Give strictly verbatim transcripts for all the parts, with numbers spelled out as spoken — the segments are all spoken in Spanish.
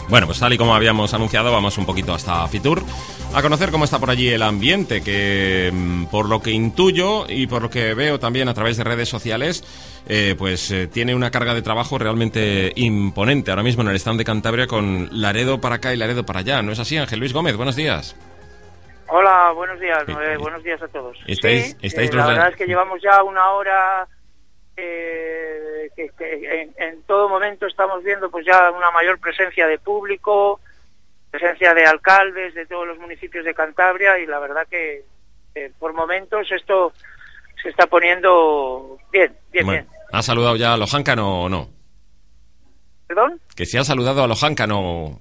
Bueno, pues tal y como habíamos anunciado, vamos un poquito hasta Fitur a conocer cómo está por allí el ambiente, que por lo que intuyo y por lo que veo también a través de redes sociales, eh, pues eh, tiene una carga de trabajo realmente imponente ahora mismo en el stand de Cantabria, con Laredo para acá y Laredo para allá. ¿No es así, Ángel Luis Gómez? Buenos días. Hola, buenos días, Sí, eh, buenos días a todos. ¿Estáis, sí, estáis eh, los la de... verdad es que llevamos ya una hora eh, que, que en, en todo momento estamos viendo pues ya una mayor presencia de público, presencia de alcaldes de todos los municipios de Cantabria, y la verdad que eh, por momentos esto se está poniendo bien, bien, Bueno, bien. ¿ha saludado ya a Lojáncano o no? ¿Perdón? Que si ha saludado a Lojáncano.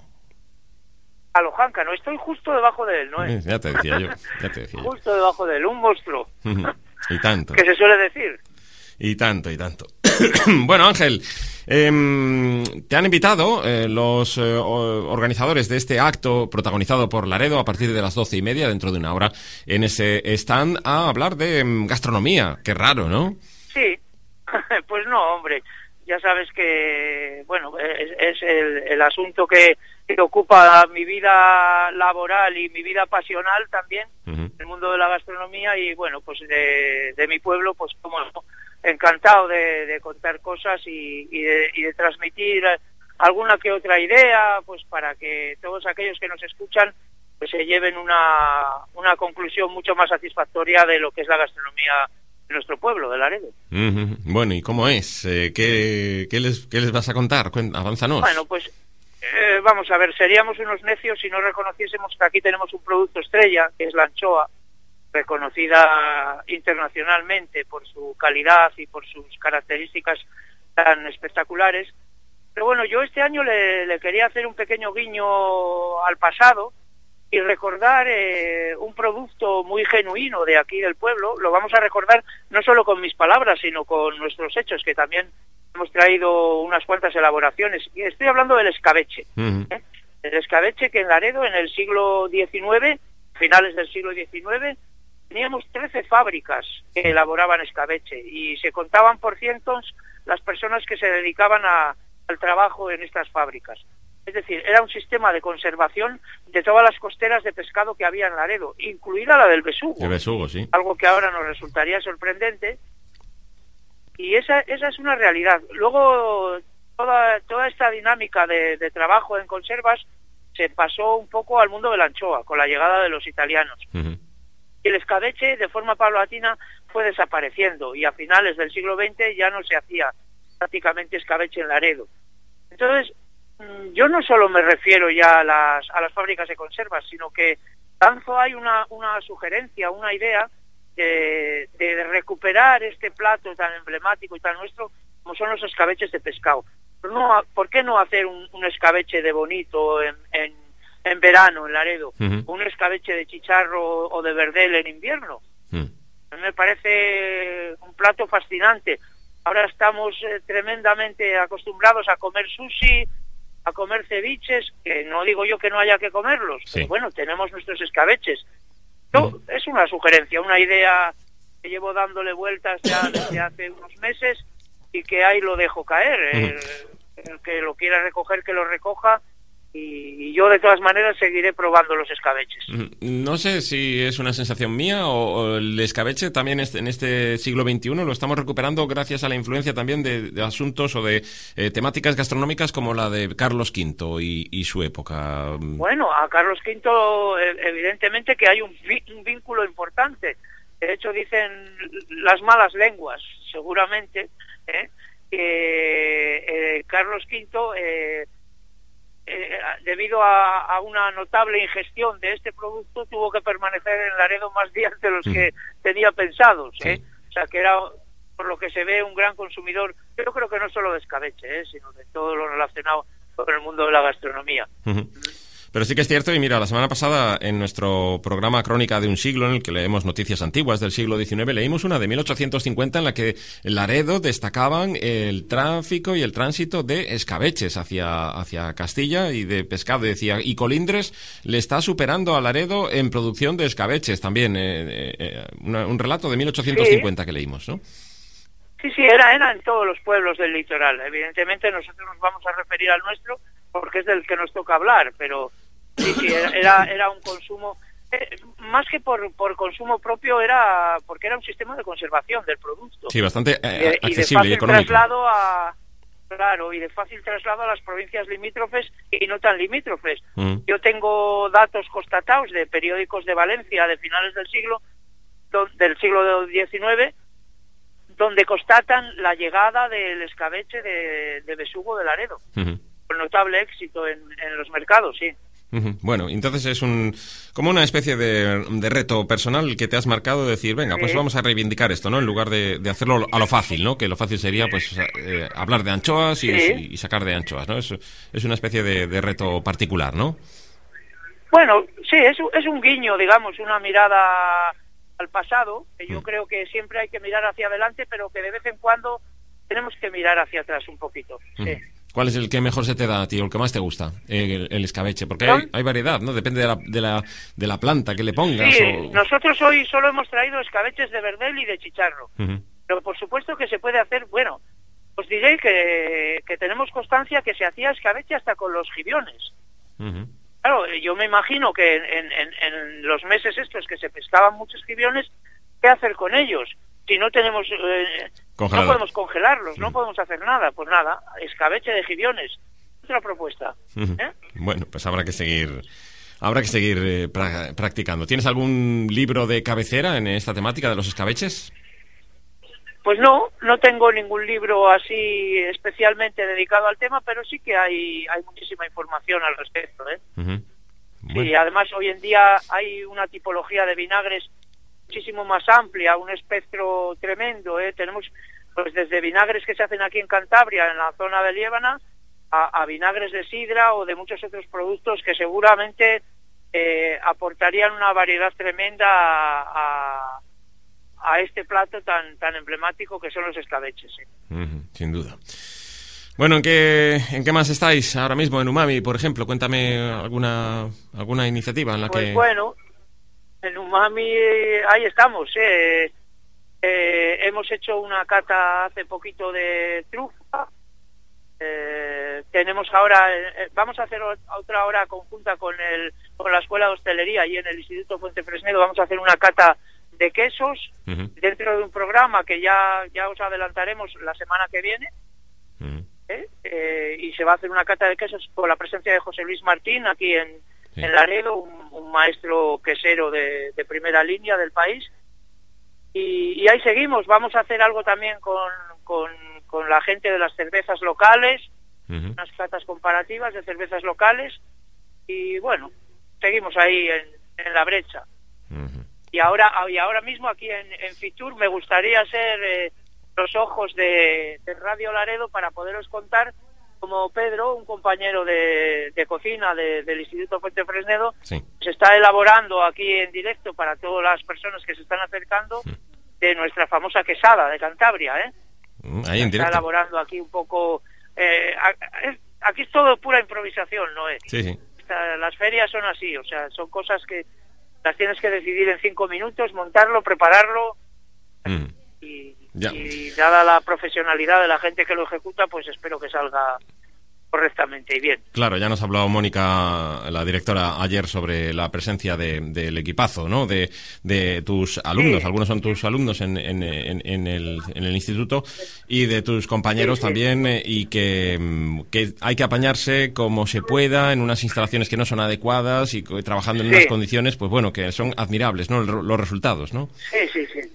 A Lojáncano, estoy justo debajo de él, ¿no? Eh, ya te decía yo, ya te decía yo. Justo debajo de él, un monstruo. Y tanto. Que se suele decir. Y tanto, y tanto. Bueno, Ángel, eh, te han invitado eh, los eh, organizadores de este acto protagonizado por Laredo a partir de las doce y media, dentro de una hora, en ese stand, a hablar de um, gastronomía. Qué raro, ¿no? Sí, pues no, hombre. Ya sabes que, bueno, es, es el, el asunto que, que ocupa mi vida laboral y mi vida pasional también, uh-huh. El mundo de la gastronomía, y bueno, pues de, de mi pueblo, pues como encantado de, de contar cosas y, y, de, y de transmitir alguna que otra idea, pues para que todos aquellos que nos escuchan pues se lleven una, una conclusión mucho más satisfactoria de lo que es la gastronomía de nuestro pueblo, de Laredo. Uh-huh. Bueno, ¿y cómo es? Eh, ¿qué, qué, les, ¿Qué les vas a contar? Avánzanos. Bueno, pues eh, vamos a ver, seríamos unos necios si no reconociésemos que aquí tenemos un producto estrella, que es la anchoa, reconocida internacionalmente por su calidad y por sus características tan espectaculares. Pero bueno, yo este año le, le quería hacer un pequeño guiño al pasado y recordar eh, un producto muy genuino de aquí del pueblo. Lo vamos a recordar no solo con mis palabras, sino con nuestros hechos, que también hemos traído unas cuantas elaboraciones. Y estoy hablando del escabeche. Uh-huh. ¿eh? El escabeche, que en Laredo, en el siglo diecinueve, finales del siglo diecinueve, teníamos trece fábricas que elaboraban escabeche, y se contaban por cientos las personas que se dedicaban a, al trabajo en estas fábricas. Es decir, era un sistema de conservación de todas las costeras de pescado que había en Laredo, incluida la del besugo. El besugo, sí. Algo que ahora nos resultaría sorprendente. Y esa esa es una realidad. Luego, toda toda esta dinámica de, de trabajo en conservas se pasó un poco al mundo de la anchoa, con la llegada de los italianos. Uh-huh. Y el escabeche, de forma paulatina, fue desapareciendo, y a finales del siglo veinte ya no se hacía prácticamente escabeche en Laredo. Entonces, yo no solo me refiero ya a las, a las fábricas de conservas, sino que lanzo hay una, una sugerencia, una idea de, de recuperar este plato tan emblemático y tan nuestro como son los escabeches de pescado. Pero no, ¿por qué no hacer un, un escabeche de bonito en, en, en verano en Laredo? Uh-huh. Un escabeche de chicharro o de verdel en invierno. Uh-huh. A mí me parece un plato fascinante. Ahora estamos eh, tremendamente acostumbrados a comer sushi, a comer ceviches, que no digo yo que no haya que comerlos, sí. Pero bueno, tenemos nuestros escabeches. Yo, mm. Es una sugerencia, una idea que llevo dándole vueltas ya desde hace unos meses y que ahí lo dejo caer. Mm. El, el que lo quiera recoger, que lo recoja, y, y yo de todas maneras seguiré probando los escabeches. No sé si es una sensación mía o, o el escabeche también este, en este siglo veintiuno lo estamos recuperando gracias a la influencia también de, de asuntos o de eh, temáticas gastronómicas como la de Carlos Quinto y, y su época. Bueno, a Carlos Quinto evidentemente que hay un, un vínculo importante. De hecho, dicen las malas lenguas, seguramente, ¿eh? que eh, Carlos Quinto... Eh, Eh, debido a, a una notable ingestión de este producto, tuvo que permanecer en Laredo más días de los que mm. tenía pensados, ¿eh? Sí. O sea, que era, por lo que se ve, un gran consumidor, yo creo que no solo de escabeche, ¿eh? sino de todo lo relacionado con el mundo de la gastronomía. Uh-huh. Pero sí que es cierto, y mira, la semana pasada en nuestro programa Crónica de un siglo, en el que leemos noticias antiguas del siglo diecinueve, leímos una de mil ochocientos cincuenta en la que en Laredo destacaban el tráfico y el tránsito de escabeches hacia, hacia Castilla y de pescado. Decía, y Colindres le está superando a Laredo en producción de escabeches también. Eh, eh, una, un relato de mil ochocientos cincuenta sí. que leímos, ¿no? Sí, sí, era, era en todos los pueblos del litoral. Evidentemente nosotros nos vamos a referir al nuestro porque es del que nos toca hablar, pero sí, sí, era, era un consumo, eh, más que por, por consumo propio, era porque era un sistema de conservación del producto. Sí, bastante eh, y de, accesible y, y de fácil económico. traslado a, claro, y de fácil traslado a las provincias limítrofes y no tan limítrofes. Mm. Yo tengo datos constatados de periódicos de Valencia de finales del siglo, del siglo diecinueve, donde constatan la llegada del escabeche de, de besugo de Laredo, uh-huh. con notable éxito en, en los mercados, sí. Uh-huh. Bueno, entonces es un como una especie de, de reto personal que te has marcado de decir, venga, pues sí. vamos a reivindicar esto, ¿no? En lugar de, de hacerlo a lo fácil, ¿no? Que lo fácil sería, pues, eh, hablar de anchoas y, sí. y sacar de anchoas, ¿no? Es, es una especie de, de reto particular, ¿no? Bueno, sí, es, es un guiño, digamos, una mirada al pasado, que yo mm. creo que siempre hay que mirar hacia adelante, pero que de vez en cuando tenemos que mirar hacia atrás un poquito. Mm. Sí. ¿Cuál es el que mejor se te da a ti, o el que más te gusta, el, el escabeche? Porque hay, hay variedad, ¿no? Depende de la, de la, de la planta que le pongas. Sí, o... nosotros hoy solo hemos traído escabeches de verdel y de chicharro. Uh-huh. Pero por supuesto que se puede hacer, bueno, os diré que, que tenemos constancia que se hacía escabeche hasta con los jibiones. Uh-huh. Claro, yo me imagino que en, en, en los meses estos que se pescaban muchos jibiones, ¿qué hacer con ellos? Si no tenemos, eh, no podemos congelarlos, no podemos hacer nada. Pues nada, escabeche de jibiones. Otra propuesta. Uh-huh. ¿Eh? Bueno, pues habrá que seguir, habrá que seguir eh, pra- practicando. ¿Tienes algún libro de cabecera en esta temática de los escabeches? Pues no, no tengo ningún libro así especialmente dedicado al tema, pero sí que hay, hay muchísima información al respecto, ¿eh? Uh-huh. Bueno. Sí, además hoy en día hay una tipología de vinagres muchísimo más amplia, un espectro tremendo, ¿eh? Tenemos pues desde vinagres que se hacen aquí en Cantabria, en la zona de Liébana, a, a vinagres de sidra o de muchos otros productos que seguramente eh, aportarían una variedad tremenda a, a a este plato tan tan emblemático que son los escabeches. ¿Sí? Uh-huh, sin duda. Bueno, ¿en qué en qué más estáis ahora mismo en Umami, por ejemplo? Cuéntame alguna alguna iniciativa en la pues que... Pues bueno, en Umami eh, ahí estamos. Eh, eh, hemos hecho una cata hace poquito de trufa. Eh, tenemos ahora, eh, vamos a hacer otra hora conjunta con el con la Escuela de Hostelería y en el Instituto Fuente Fresnedo vamos a hacer una cata de quesos, uh-huh. dentro de un programa que ya ya os adelantaremos la semana que viene, uh-huh. ¿eh? Eh, y se va a hacer una cata de quesos con la presencia de José Luis Martín aquí en, sí. en Laredo, un, un maestro quesero de, de primera línea del país, y, y ahí seguimos. Vamos a hacer algo también con, con, con la gente de las cervezas locales, uh-huh. unas catas comparativas de cervezas locales, y bueno, seguimos ahí en, en la brecha. Uh-huh. Y ahora y ahora mismo aquí en, en Fitur me gustaría ser eh, los ojos de, de Radio Laredo para poderos contar como Pedro, un compañero de, de cocina de, del Instituto Fuente Fresnedo, sí. se está elaborando aquí en directo para todas las personas que se están acercando sí. de nuestra famosa quesada de Cantabria. ¿eh? Ahí en se directo. Está elaborando aquí un poco... Eh, es, aquí es todo pura improvisación, ¿no es? Sí, sí. Esta, las ferias son así, o sea, son cosas que las tienes que decidir en cinco minutos, montarlo, prepararlo, mm. y, y dada la profesionalidad de la gente que lo ejecuta, pues espero que salga correctamente y bien. Claro, ya nos ha hablado Mónica, la directora, ayer sobre la presencia de, del equipazo, ¿no? De, de tus alumnos, sí. algunos son tus alumnos en, en, en, en, el, en el instituto, y de tus compañeros sí, sí. también, eh, y que, que hay que apañarse como se pueda en unas instalaciones que no son adecuadas y trabajando en sí. unas condiciones, pues bueno, que son admirables, ¿no? Los resultados, ¿no? Sí, sí, sí.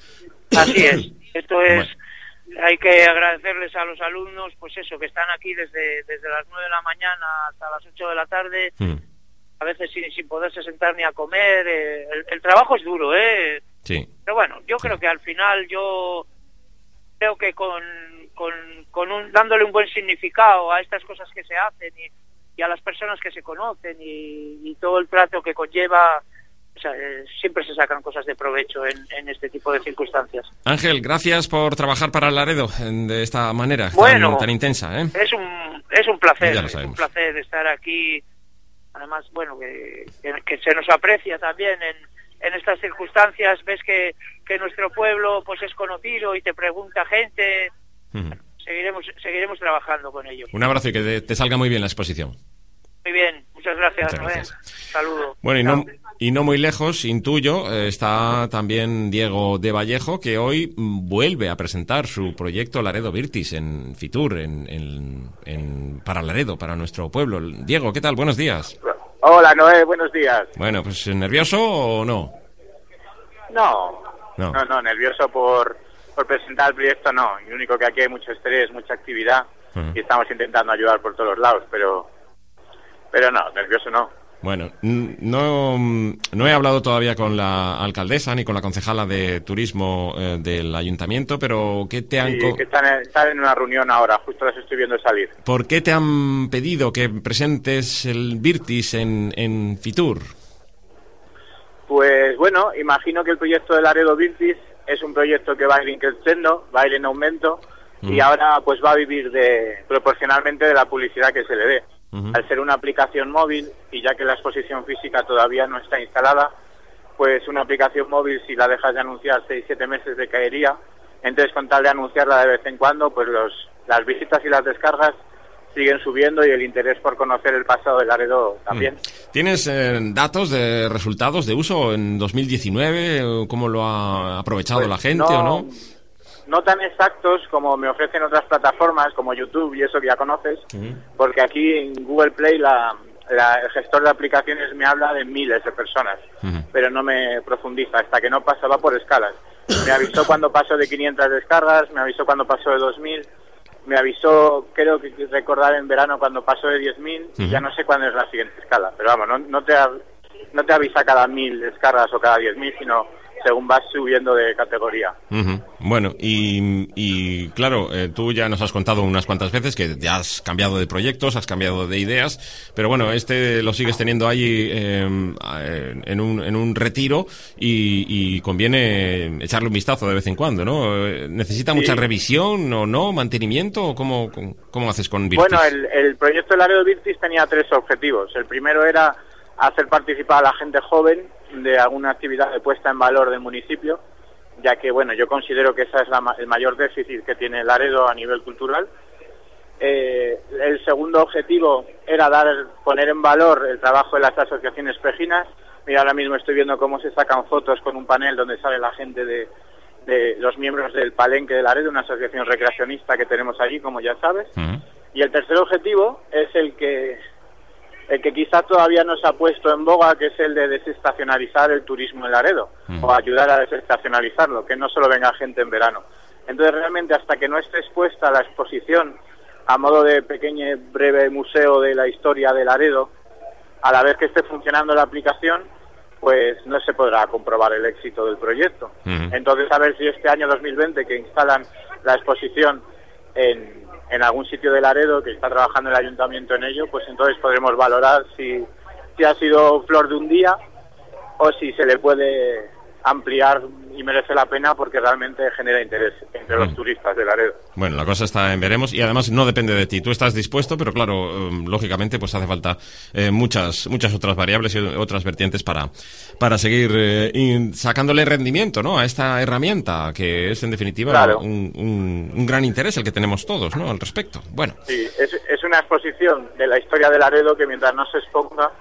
Así es. Esto es... Bueno. Hay que agradecerles a los alumnos, pues eso, que están aquí desde desde las nueve de la mañana hasta las ocho de la tarde, mm. a veces sin, sin poderse sentar ni a comer. Eh, el, el trabajo es duro, ¿eh? Sí. Pero bueno, yo sí. creo que al final yo creo que con, con, con un, dándole un buen significado a estas cosas que se hacen y, y a las personas que se conocen y, y todo el trato que conlleva... O sea, eh, siempre se sacan cosas de provecho en, en este tipo de circunstancias. Ángel, gracias por trabajar para Laredo de esta manera bueno, tan, tan intensa. ¿eh? Es un es un placer, es un placer estar aquí. Además, bueno, que, que, que se nos aprecia también en, en estas circunstancias. Ves que, que nuestro pueblo pues es conocido y te pregunta gente. Uh-huh. seguiremos seguiremos trabajando con ello. Un abrazo y que te, te salga muy bien la exposición. Muy bien, muchas gracias. Muchas gracias. Saludo. Bueno, y no, y no muy lejos, intuyo, eh, está también Diego de Vallejo, que hoy vuelve a presentar su proyecto Laredo Virtis en Fitur, en, en, en, para Laredo, para nuestro pueblo. Diego, ¿qué tal? Buenos días. Hola, Noé, buenos días. Bueno, pues ¿nervioso o no? No, no, no, no nervioso por, por presentar el proyecto, no. Lo único que aquí hay mucho estrés, mucha actividad, uh-huh. y estamos intentando ayudar por todos los lados, pero... Pero no, nervioso no. Bueno, no, no he hablado todavía con la alcaldesa ni con la concejala de turismo eh, del ayuntamiento, pero ¿qué te han... Sí, que están, están en una reunión ahora, justo las estoy viendo salir. ¿Por qué te han pedido que presentes el Virtis en, en Fitur? Pues bueno, imagino que el proyecto de Laredo Virtis es un proyecto que va a ir creciendo, va a ir en aumento, mm. y ahora pues va a vivir de proporcionalmente de la publicidad que se le dé. Uh-huh. Al ser una aplicación móvil, y ya que la exposición física todavía no está instalada, pues una aplicación móvil, si la dejas de anunciar seis siete meses decaería. Entonces, con tal de anunciarla de vez en cuando, pues los las visitas y las descargas siguen subiendo y el interés por conocer el pasado de Laredo también. ¿Tienes eh, datos de resultados de uso en dos mil diecinueve? ¿Cómo lo ha aprovechado pues la gente no, o no? No tan exactos como me ofrecen otras plataformas como YouTube y eso que ya conoces, uh-huh. porque aquí en Google Play la, la, el gestor de aplicaciones me habla de miles de personas, uh-huh. pero no me profundiza, hasta que no pasa, va por escalas. Me avisó cuando pasó de quinientas descargas, me avisó cuando pasó de dos mil, me avisó, creo que recordar en verano cuando pasó de diez mil, uh-huh. y ya no sé cuándo es la siguiente escala, pero vamos, no, no, te, no te avisa cada mil descargas o cada diez mil, sino según vas subiendo de categoría. Uh-huh. Bueno, y, y claro, eh, tú ya nos has contado unas cuantas veces que ya has cambiado de proyectos, has cambiado de ideas, pero bueno, este lo sigues teniendo ahí eh, en, un, en un retiro y, y conviene echarle un vistazo de vez en cuando, ¿no? ¿Necesita sí. mucha revisión o no? ¿Mantenimiento? ¿O cómo, cómo haces con Virtis? Bueno, el, el proyecto de Laredo Virtis tenía tres objetivos. El primero era hacer participar a la gente joven de alguna actividad de puesta en valor del municipio, ya que, bueno, yo considero que ese es la, el mayor déficit que tiene Laredo a nivel cultural. Eh, el segundo objetivo era dar poner en valor el trabajo de las asociaciones pejinas. Mira, ahora mismo estoy viendo cómo se sacan fotos con un panel donde sale la gente de, de los miembros del Palenque de Laredo, una asociación recreacionista que tenemos allí, como ya sabes. Uh-huh. Y el tercer objetivo es el que el que quizá todavía no se ha puesto en boga, que es el de desestacionalizar el turismo en Laredo, mm. o ayudar a desestacionalizarlo, que no solo venga gente en verano. Entonces, realmente, hasta que no esté expuesta la exposición a modo de pequeño breve museo de la historia de Laredo, a la vez que esté funcionando la aplicación, pues no se podrá comprobar el éxito del proyecto. Mm. Entonces, a ver si este año dos mil veinte, que instalan la exposición en... en algún sitio de Laredo, que está trabajando el ayuntamiento en ello, pues entonces podremos valorar si, si ha sido flor de un día o si se le puede ampliar y merece la pena porque realmente genera interés entre los mm. turistas de Laredo. Bueno, la cosa está en veremos y además no depende de ti. Tú estás dispuesto, pero claro, eh, lógicamente pues hace falta eh, muchas muchas otras variables y otras vertientes para para seguir eh, in, sacándole rendimiento, ¿no?, a esta herramienta que es en definitiva claro. un, un, un gran interés el que tenemos todos, ¿no?, al respecto. Bueno. Sí, es, es una exposición de la historia de Laredo que mientras no se exponga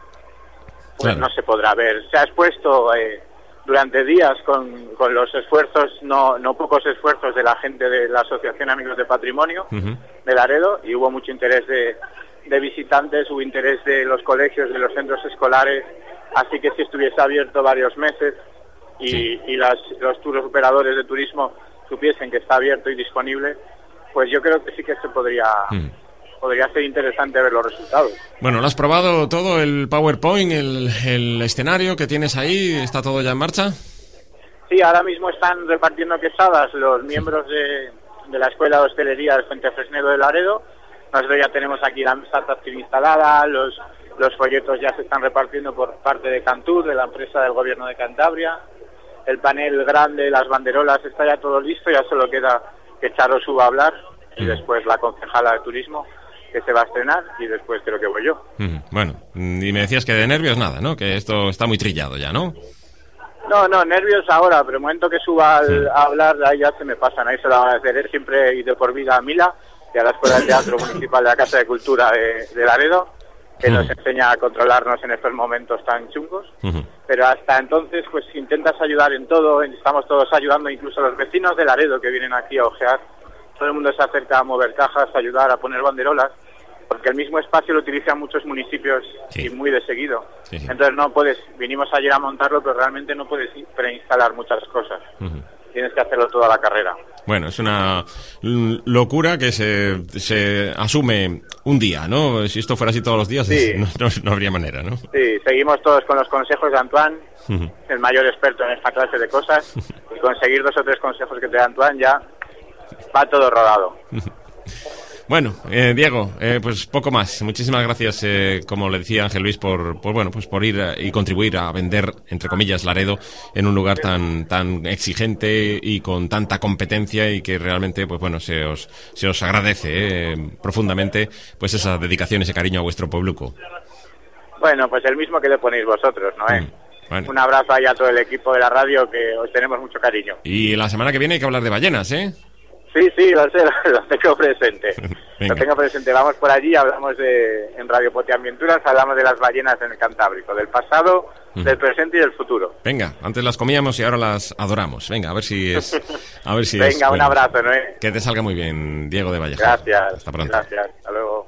pues claro. no se podrá ver. Se ha expuesto eh, durante días con, con los esfuerzos, no, no pocos esfuerzos de la gente de la Asociación Amigos de Patrimonio uh-huh. de Laredo, y hubo mucho interés de, de visitantes, hubo interés de los colegios, de los centros escolares, así que si estuviese abierto varios meses y, sí. y las, los tours operadores de turismo supiesen que está abierto y disponible, pues yo creo que sí que se podría... Uh-huh. podría ser interesante ver los resultados. Bueno, ¿lo has probado todo, el PowerPoint, el, el escenario que tienes ahí? ¿Está todo ya en marcha? Sí, ahora mismo están repartiendo quesadas los miembros de, de la Escuela de Hostelería del Fuentefresnedo de Laredo. Nosotros ya tenemos aquí la mesa táctil instalada, los, los folletos ya se están repartiendo por parte de Cantur, de la empresa del Gobierno de Cantabria. El panel grande, las banderolas, está ya todo listo, ya solo queda que Charo suba a hablar y después la concejala de turismo, que se va a estrenar, y después creo que voy yo. Mm, bueno, y me decías que de nervios nada, ¿no? Que esto está muy trillado ya, ¿no? No, no, nervios ahora, pero el momento que suba al, sí. a hablar, ahí ya se me pasan, ahí se lo van a hacer siempre y de por vida a Mila, y a la Escuela de Teatro Municipal de la Casa de Cultura de, de Laredo, que nos enseña a controlarnos en estos momentos tan chungos. Uh-huh. Pero hasta entonces, pues intentas ayudar en todo, estamos todos ayudando, incluso los vecinos de Laredo que vienen aquí a ojear. Todo el mundo se acerca a mover cajas, a ayudar, a poner banderolas, porque el mismo espacio lo utilizan muchos municipios sí. y muy de seguido. Sí, sí. Entonces no puedes, vinimos ayer a montarlo, pero realmente no puedes preinstalar muchas cosas. Uh-huh. Tienes que hacerlo toda la carrera. Bueno, es una locura que se, se asume un día, ¿no? Si esto fuera así todos los días, sí. no, no, no habría manera, ¿no? Sí, seguimos todos con los consejos de Antoine, uh-huh. el mayor experto en esta clase de cosas, y conseguir dos o tres consejos que te da Antoine ya va todo rodado. Bueno, eh, Diego, eh, pues poco más. Muchísimas gracias, eh, como le decía Ángel Luis, por, por bueno, pues por ir a, y contribuir a vender, entre comillas, Laredo en un lugar tan tan exigente y con tanta competencia, y que realmente, pues bueno, se os se os agradece eh, profundamente, pues esa dedicación, ese cariño a vuestro puebluco. Bueno, pues el mismo que le ponéis vosotros, ¿no? ¿Eh? Mm, bueno. Un abrazo ahí a todo el equipo de la radio, que os tenemos mucho cariño. Y la semana que viene hay que hablar de ballenas, ¿eh? Sí, sí, lo sé, lo tengo presente. Lo tengo presente. Vamos por allí, hablamos de, en Radio Potiambienturas, hablamos de las ballenas en el Cantábrico, del pasado, uh-huh. del presente y del futuro. Venga, antes las comíamos y ahora las adoramos. Venga, a ver si es... A ver si Venga, es, un bueno, abrazo, Noé. Que te salga muy bien, Diego de Vallejo. Gracias. Hasta pronto. Gracias, hasta luego.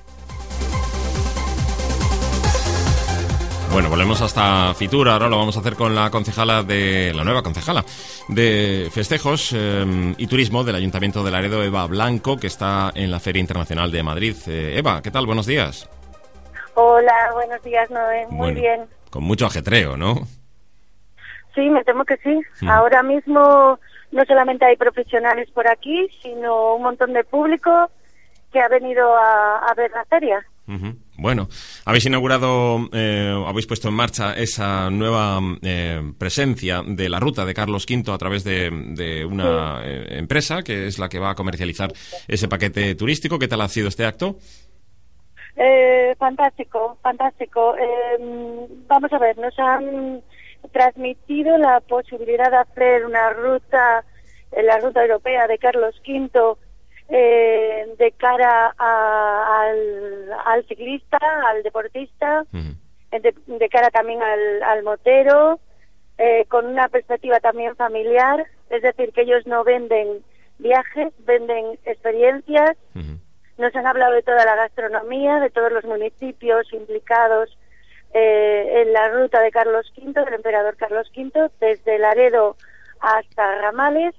Bueno, volvemos hasta Fitur. Ahora lo vamos a hacer con la concejala de la nueva concejala de Festejos eh, y Turismo del Ayuntamiento de Laredo, Eva Blanco, que está en la Feria Internacional de Madrid. Eh, Eva, ¿qué tal? Buenos días. Hola, buenos días, Noé. Muy bueno, bien. Con mucho ajetreo, ¿no? Sí, me temo que sí. Mm. Ahora mismo no solamente hay profesionales por aquí, sino un montón de público que ha venido a, a ver la feria. Uh-huh. Bueno, habéis inaugurado, eh, habéis puesto en marcha esa nueva eh, presencia de la ruta de Carlos quinto a través de, de una sí. eh, empresa que es la que va a comercializar ese paquete turístico. ¿Qué tal ha sido este acto? Eh, fantástico, fantástico. Eh, vamos a ver, nos han transmitido la posibilidad de hacer una ruta, eh, la ruta europea de Carlos quinto, Eh, de cara a, al, al ciclista, al deportista, uh-huh. de, de cara también al, al motero, eh, con una perspectiva también familiar, es decir, que ellos no venden viajes, venden experiencias. Uh-huh. Nos han hablado de toda la gastronomía, de todos los municipios implicados eh, en la ruta de Carlos quinto, del emperador Carlos quinto, desde Laredo hasta Ramales.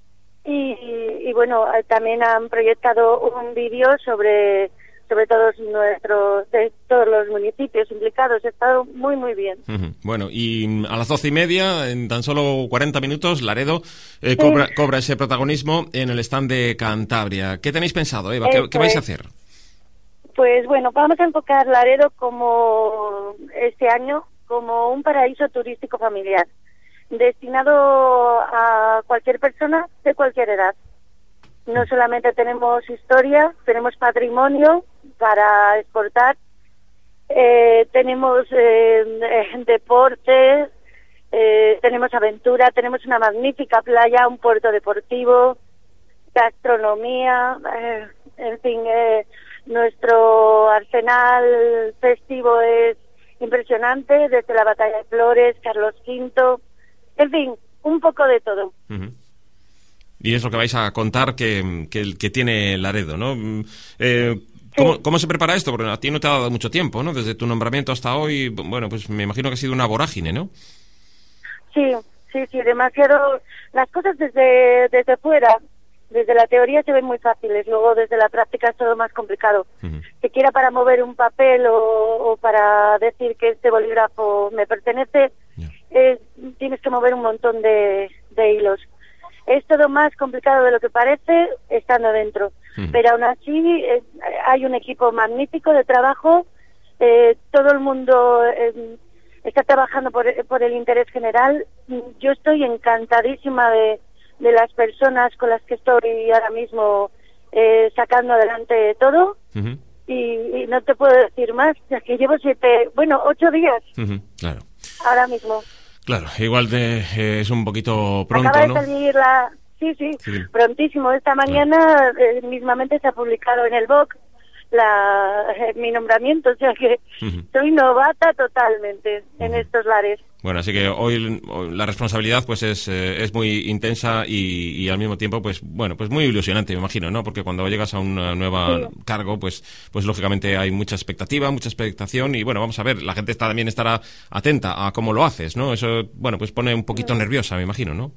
Y, y bueno, también han proyectado un vídeo sobre sobre todos nuestros de todos los municipios implicados. Ha estado muy muy bien. Uh-huh. Bueno, y a las doce y media, en tan solo cuarenta minutos, Laredo eh, sí. cobra, cobra ese protagonismo en el stand de Cantabria. ¿Qué tenéis pensado, Eva? ¿Qué, ¿Qué vais a hacer? Pues bueno, vamos a enfocar Laredo como este año como un paraíso turístico familiar, destinado a cualquier persona de cualquier edad. No solamente tenemos historia, tenemos patrimonio para exportar, eh, tenemos eh, eh, deportes, eh, tenemos aventura, tenemos una magnífica playa, un puerto deportivo, gastronomía, eh, en fin, eh, nuestro arsenal festivo es impresionante, desde la Batalla de Flores, Carlos quinto, en fin, un poco de todo. Uh-huh. Y es lo que vais a contar que, que, que tiene Laredo, ¿no? Eh, ¿cómo, sí. ¿Cómo se prepara esto? Porque a ti no te ha dado mucho tiempo, ¿no? Desde tu nombramiento hasta hoy, bueno, pues me imagino que ha sido una vorágine, ¿no? Sí, sí, sí, demasiado. Las cosas desde, desde fuera, desde la teoría se ven muy fáciles, luego desde la práctica es todo más complicado. Uh-huh. Siquiera para mover un papel o, o para decir que este bolígrafo me pertenece, yeah. eh, tienes que mover un montón de, de hilos. Es todo más complicado de lo que parece estando dentro, uh-huh. pero aún así eh, hay un equipo magnífico de trabajo, eh, todo el mundo eh, está trabajando por, por el interés general. Yo estoy encantadísima de, de las personas con las que estoy ahora mismo eh, sacando adelante todo, uh-huh. y, y no te puedo decir más, ya que llevo siete, bueno, ocho días, uh-huh. claro. ahora mismo. Claro, igual de, eh, es un poquito pronto, Acaba de ¿no? salir la, sí, sí, Sí. prontísimo. Esta mañana eh, mismamente se ha publicado en el B O C la, eh, mi nombramiento, o sea que Ujú. soy novata totalmente en Ujú. estos lares. Bueno, así que hoy la responsabilidad pues es, eh, es muy intensa y, y al mismo tiempo pues bueno pues muy ilusionante, me imagino, ¿no? Porque cuando llegas a un nuevo Sí. cargo pues pues lógicamente hay mucha expectativa, mucha expectación y bueno, vamos a ver, la gente está, también estará atenta a cómo lo haces, ¿no? Eso bueno pues pone un poquito nerviosa, me imagino, ¿no?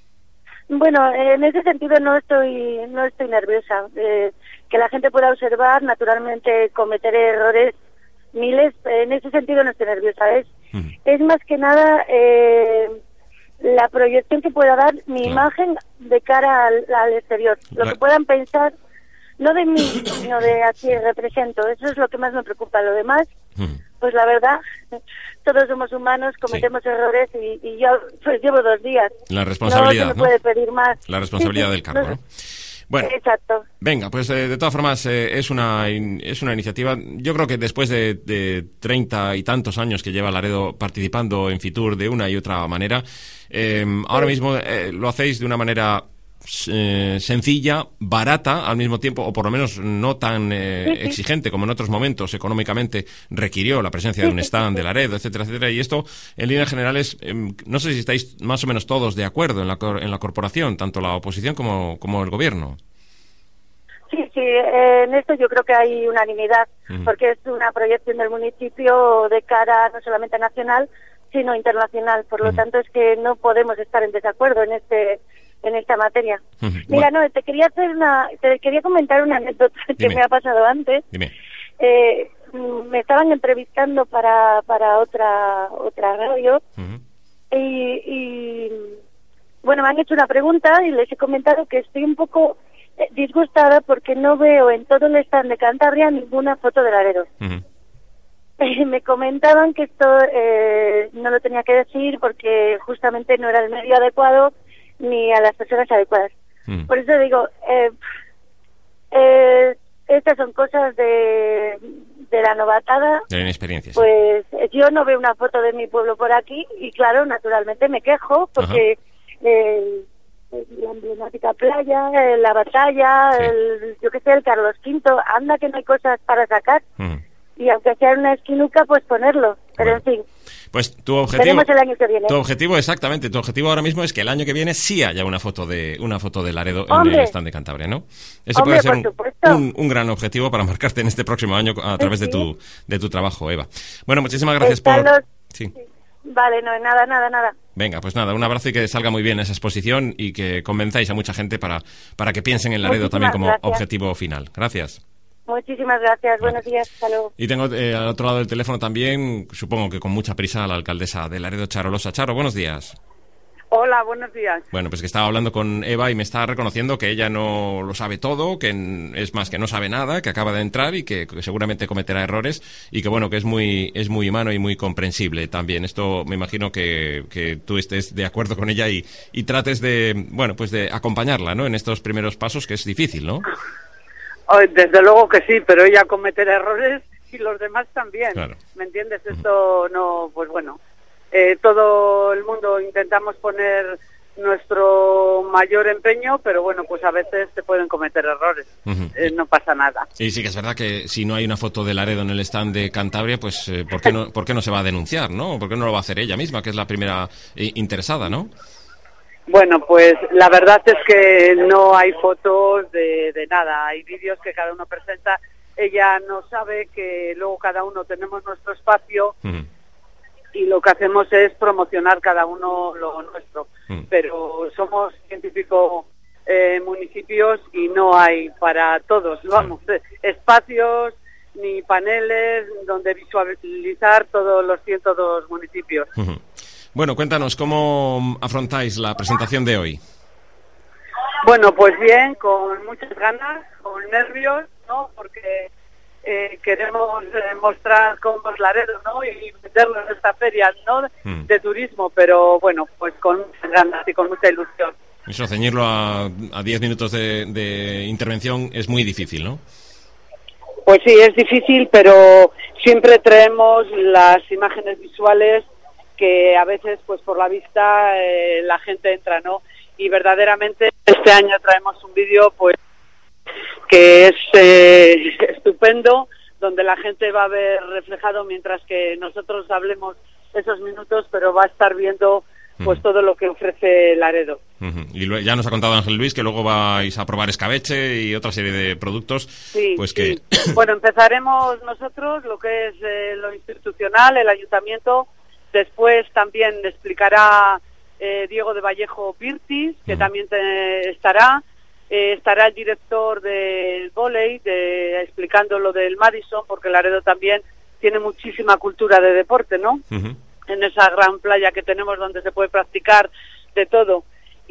Bueno, en ese sentido no estoy no estoy nerviosa. Eh, que la gente pueda observar, naturalmente cometeré errores miles, en ese sentido no estoy nerviosa. Es, Ujú. es más que nada eh, la proyección que pueda dar mi Claro. imagen de cara al, al exterior. Lo La- que puedan pensar, no de mí, sino de a quien represento. Eso es lo que más me preocupa. Lo demás, Ujú. pues la verdad, todos somos humanos, cometemos errores y, y yo pues llevo dos días. La responsabilidad, No se me ¿no? puede pedir más. La responsabilidad Sí, del sí, cargo, no- ¿no? Bueno, Exacto. venga, pues eh, de todas formas eh, es una in- es una iniciativa. Yo creo que después de, de treinta y tantos años que lleva Laredo participando en Fitur de una y otra manera, eh, ahora mismo eh, lo hacéis de una manera eh, sencilla, barata al mismo tiempo, o por lo menos no tan eh, Sí, sí. exigente como en otros momentos económicamente requirió la presencia de un stand de Laredo, etcétera, etcétera. Y esto, en líneas generales, eh, no sé si estáis más o menos todos de acuerdo en la, cor- en la corporación, tanto la oposición como, como el gobierno. Sí, sí, eh, en esto yo creo que hay unanimidad, Ujú. porque es una proyección del municipio de cara no solamente nacional, sino internacional. Por lo Ujú. tanto, es que no podemos estar en desacuerdo en este en esta materia. Ujú. Mira, Bueno. no, te quería hacer una, te quería comentar una anécdota que Dime. me ha pasado antes. Dime. Eh, mm, me estaban entrevistando para para otra otra radio Ujú. y, y bueno, me han hecho una pregunta y les he comentado que estoy un poco eh, disgustada porque no veo en todo el stand de Cantabria ninguna foto de Laredo. Ujú. Eh, me comentaban que esto eh, no lo tenía que decir porque justamente no era el medio adecuado ni a las personas adecuadas. Ujú. Por eso digo, eh, eh, estas son cosas de, de la novatada. De la inexperiencia, sí. Pues eh, yo no veo una foto de mi pueblo por aquí y claro, naturalmente me quejo porque eh, la emblemática playa, eh, la batalla, Sí. el, yo qué sé, el Carlos Quinto, anda que no hay cosas para sacar Ujú. y aunque sea en una esquinuca pues ponerlo, pero Bueno. en fin, Pues tu objetivo, veremos el año que viene. tu objetivo exactamente, tu objetivo ahora mismo es que el año que viene sí haya una foto de una foto de Laredo en Hombre. el stand de Cantabria, ¿no? Ese Hombre, puede ser por un, supuesto. un, un gran objetivo para marcarte en este próximo año a través de Sí. tu de tu trabajo, Eva. Bueno, muchísimas gracias Están por los- sí. Vale, no, nada, nada, nada. Venga, pues nada, un abrazo y que salga muy bien esa exposición y que convenzáis a mucha gente para, para que piensen en Laredo Muchísimas también como gracias. objetivo final. Gracias. Muchísimas gracias, buenos días, hasta luego. Y tengo eh, al otro lado del teléfono también, supongo que con mucha prisa, a la alcaldesa de Laredo, Charo Losa. Charo, buenos días. Hola, buenos días. Bueno, pues que estaba hablando con Eva y me está reconociendo que ella no lo sabe todo, que n- es más, que no sabe nada, que acaba de entrar y que, que seguramente cometerá errores y que bueno, que es muy es muy humano y muy comprensible también. Esto me imagino que, que tú estés de acuerdo con ella y, y trates de, bueno, pues de acompañarla, ¿no? En estos primeros pasos, que es difícil, ¿no? Ay, desde luego que sí, pero ella cometerá errores y los demás también. Claro. ¿Me entiendes? Esto no, pues bueno, eh, todo el mundo intentamos poner nuestro mayor empeño, pero bueno, pues a veces se pueden cometer errores. Ujú. Eh, no pasa nada. Y sí que es verdad que si no hay una foto de Laredo en el stand de Cantabria, pues eh, ¿por qué no, por qué no se va a denunciar, no? ¿Por qué no lo va a hacer ella misma, que es la primera eh, interesada, no? Bueno, pues la verdad es que no hay fotos de, de nada, hay vídeos que cada uno presenta. Ella no sabe que luego cada uno tenemos nuestro espacio Ujú. y lo que hacemos es promocionar cada uno lo nuestro. Mm. Pero somos científicos eh, municipios y no hay para todos, vamos, eh, espacios ni paneles donde visualizar todos los ciento dos municipios. Ujú. Bueno, cuéntanos, ¿cómo afrontáis la presentación de hoy? Bueno, pues bien, con muchas ganas, con nervios, ¿no? Porque eh, queremos eh, mostrar cómo es Laredo, ¿no? Y meterlo en esta feria, ¿no? Mm. De turismo, pero bueno, pues con muchas ganas y con mucha ilusión. Eso, ceñirlo a a diez minutos de, de intervención es muy difícil, ¿no? Pues sí, es difícil, pero siempre traemos las imágenes visuales que a veces, pues por la vista, eh, la gente entra, ¿no? y verdaderamente este año traemos un vídeo pues que es eh, estupendo, donde la gente va a ver reflejado, mientras que nosotros hablemos esos minutos, pero va a estar viendo pues uh-huh. todo lo que ofrece Laredo. Uh-huh. Y lo, ya nos ha contado Ángel Luis que luego vais a probar escabeche y otra serie de productos. Sí, pues que sí. Bueno, empezaremos nosotros lo que es eh, lo institucional, el ayuntamiento. Después también explicará eh, Diego de Vallejo Virtis, que uh-huh. también te, estará. Eh, estará el director del vóley de, explicando lo del Madison, porque Laredo también tiene muchísima cultura de deporte, ¿no? Uh-huh. En esa gran playa que tenemos donde se puede practicar de todo.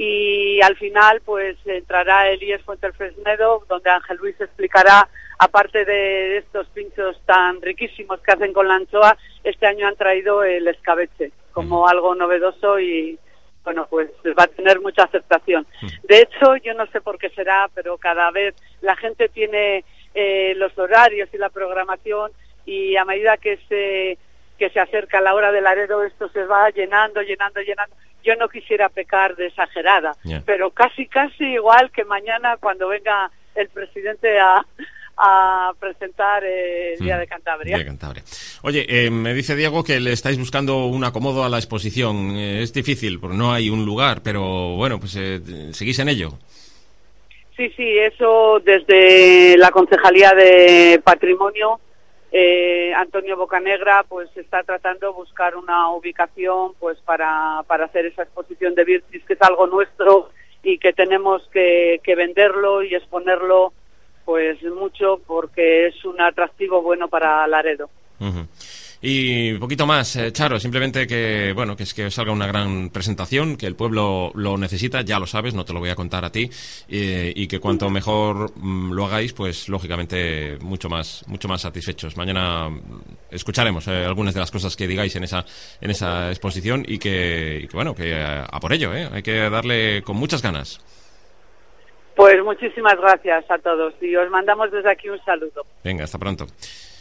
Y al final pues entrará Elías Fuentelfresnedo, donde Ángel Luis explicará, aparte de estos pinchos tan riquísimos que hacen con la anchoa, este año han traído el escabeche como uh-huh. algo novedoso y bueno, pues va a tener mucha aceptación. De hecho, yo no sé por qué será, pero cada vez la gente tiene eh, los horarios y la programación, y a medida que se que se acerca la hora del Laredo, esto se va llenando, llenando, llenando. Yo no quisiera pecar de exagerada, yeah. pero casi, casi igual que mañana cuando venga el presidente a... a presentar eh, el Día mm, de Cantabria. Día de Cantabria. Oye, eh, me dice Diego que le estáis buscando un acomodo a la exposición. Eh, es difícil, porque no hay un lugar, pero bueno, pues eh, ¿seguís en ello? Sí, sí, eso desde la Concejalía de Patrimonio, eh, Antonio Bocanegra, pues está tratando de buscar una ubicación pues para, para hacer esa exposición de Virtis, que es algo nuestro y que tenemos que, que venderlo y exponerlo pues mucho, porque es un atractivo bueno para Laredo. Uh-huh. Y un poquito más, eh, Charo, simplemente que bueno que es que salga una gran presentación, que el pueblo lo necesita, ya lo sabes, no te lo voy a contar a ti, eh, y que cuanto mejor mm, lo hagáis, pues lógicamente mucho más mucho más satisfechos. Mañana escucharemos eh, algunas de las cosas que digáis en esa en esa exposición y que, y que bueno, que a, a por ello, eh, hay que darle con muchas ganas. Pues muchísimas gracias a todos y os mandamos desde aquí un saludo. Venga, hasta pronto.